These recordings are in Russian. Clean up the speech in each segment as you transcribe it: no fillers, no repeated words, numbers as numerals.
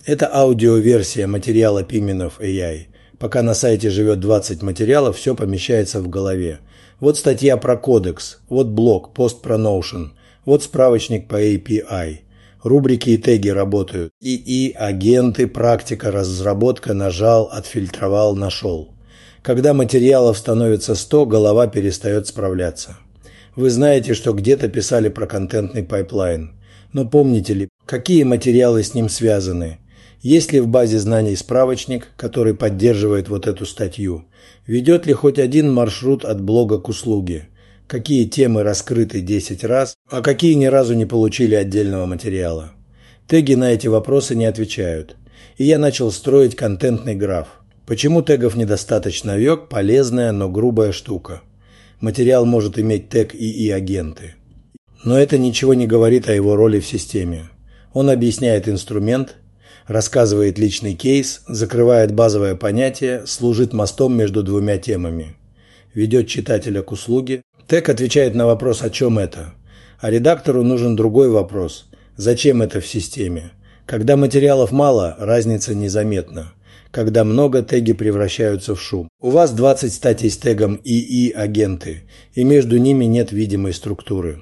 Это аудиоверсия материала Pimenov AI. Пока на сайте живет 20 материалов, все помещается в голове. Вот статья про кодекс, вот блог, пост про Notion, вот справочник по API. Рубрики и теги работают. ИИ, агенты, практика, разработка, нажал, отфильтровал, нашел. Когда материалов становится 100, голова перестает справляться. Вы знаете, что где-то писали про контентный пайплайн. Но помните ли, какие материалы с ним связаны? Есть ли в базе знаний справочник, который поддерживает вот эту статью? Ведет ли хоть один маршрут от блога к услуге? Какие темы раскрыты 10 раз, а какие ни разу не получили отдельного материала? Теги на эти вопросы не отвечают. И я начал строить контентный граф. Почему тегов недостаточно век? Полезная, но грубая штука. Материал может иметь тег ИИ-агенты. Но это ничего не говорит о его роли в системе. Он объясняет инструмент, рассказывает личный кейс, закрывает базовое понятие, служит мостом между двумя темами. Ведет читателя к услуге. Тег отвечает на вопрос, о чем это. А редактору нужен другой вопрос. Зачем это в системе? Когда материалов мало, разница незаметна. Когда много, теги превращаются в шум. У вас 20 статей с тегом ИИ-агенты, и между ними нет видимой структуры.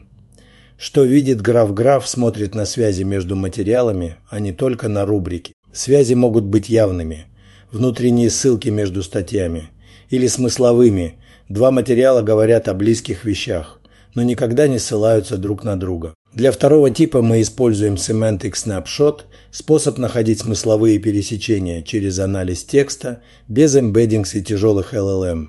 Что видит граф смотрит на связи между материалами, а не только на рубрики. Связи могут быть явными. Внутренние ссылки между статьями. Или смысловыми. Два материала говорят о близких вещах, но никогда не ссылаются друг на друга. Для второго типа мы используем Semantic Snapshot, способ находить смысловые пересечения через анализ текста, без эмбеддингс и тяжелых LLM.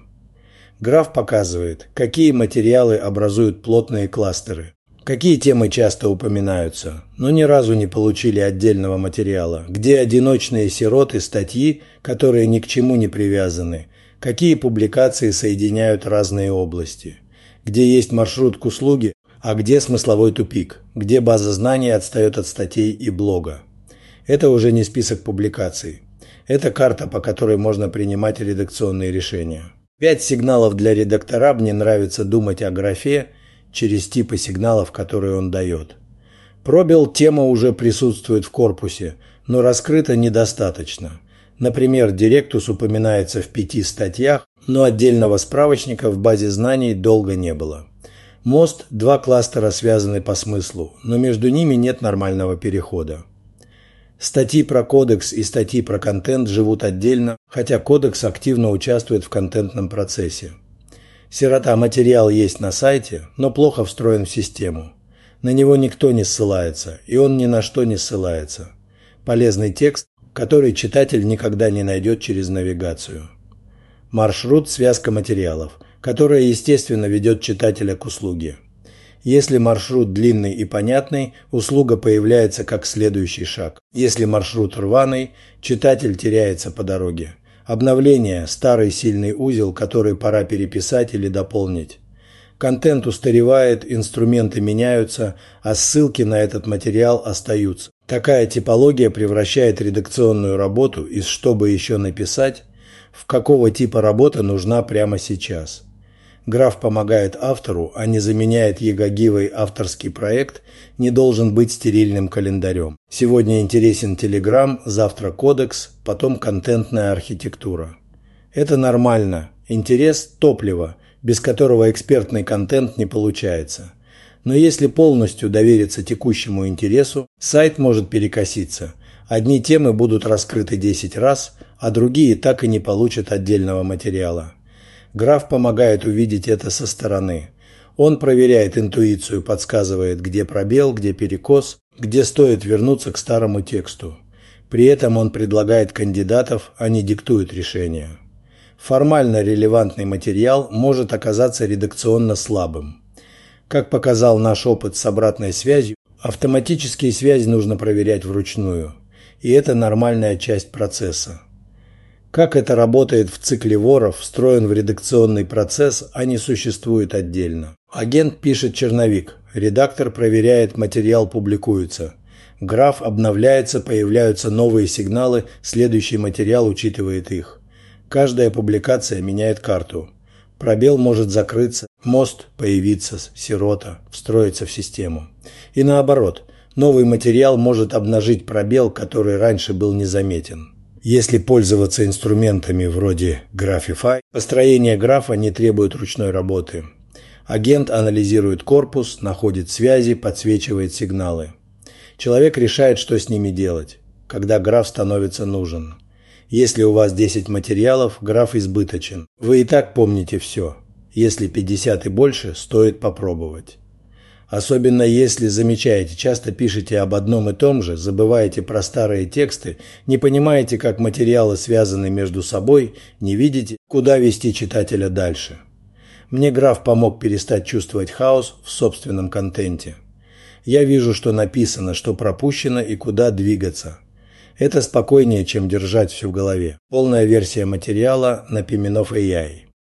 Граф показывает, какие материалы образуют плотные кластеры. Какие темы часто упоминаются, но ни разу не получили отдельного материала, где одиночные сироты статьи, которые ни к чему не привязаны, какие публикации соединяют разные области, где есть маршрут к услуге, а где смысловой тупик, где база знаний отстает от статей и блога. Это уже не список публикаций. Это карта, по которой можно принимать редакционные решения. 5 сигналов для редактора. Мне нравится думать о графе через типы сигналов, которые он дает. Пробел тема уже присутствует в корпусе, но раскрыта недостаточно. Например, Директус упоминается в 5 статьях, но отдельного справочника в базе знаний долго не было. Мост – 2 кластера связаны по смыслу, но между ними нет нормального перехода. Статьи про кодекс и статьи про контент живут отдельно, хотя кодекс активно участвует в контентном процессе. Сирота материал есть на сайте, но плохо встроен в систему. На него никто не ссылается, и он ни на что не ссылается. Полезный текст, который читатель никогда не найдет через навигацию. Маршрут – связка материалов, которая, естественно, ведет читателя к услуге. Если маршрут длинный и понятный, услуга появляется как следующий шаг. Если маршрут рваный, читатель теряется по дороге. Обновление – старый сильный узел, который пора переписать или дополнить. Контент устаревает, инструменты меняются, а ссылки на этот материал остаются. Такая типология превращает редакционную работу из «что бы еще написать» в какого типа работа нужна прямо сейчас. Граф помогает автору, а не заменяет егогивый авторский проект, не должен быть стерильным календарем. Сегодня интересен Telegram, завтра кодекс, потом контентная архитектура. Это нормально. Интерес – топливо, без которого экспертный контент не получается. Но если полностью довериться текущему интересу, сайт может перекоситься. Одни темы будут раскрыты 10 раз, а другие так и не получат отдельного материала. Граф помогает увидеть это со стороны. Он проверяет интуицию, подсказывает, где пробел, где перекос, где стоит вернуться к старому тексту. При этом он предлагает кандидатов, а не диктует решения. Формально релевантный материал может оказаться редакционно слабым. Как показал наш опыт с обратной связью, автоматические связи нужно проверять вручную. И это нормальная часть процесса. Как это работает в цикле воров, встроен в редакционный процесс, а не существует отдельно. Агент пишет черновик, редактор проверяет, материал публикуется. Граф обновляется, появляются новые сигналы, следующий материал учитывает их. Каждая публикация меняет карту. Пробел может закрыться, мост появиться, сирота, встроиться в систему. И наоборот, Новый материал может обнажить пробел, который раньше был незаметен. Если пользоваться инструментами вроде Graphify, построение графа не требует ручной работы. Агент анализирует корпус, находит связи, подсвечивает сигналы. Человек решает, что с ними делать, когда граф становится нужен. Если у вас 10 материалов, граф избыточен. Вы и так помните все. Если 50 и больше, стоит попробовать. Особенно если замечаете, часто пишете об одном и том же, забываете про старые тексты, не понимаете, как материалы связаны между собой, не видите, куда вести читателя дальше. Мне граф помог перестать чувствовать хаос в собственном контенте. Я вижу, что написано, что пропущено и куда двигаться. Это спокойнее, чем держать все в голове. Полная версия материала на Pimenov AI.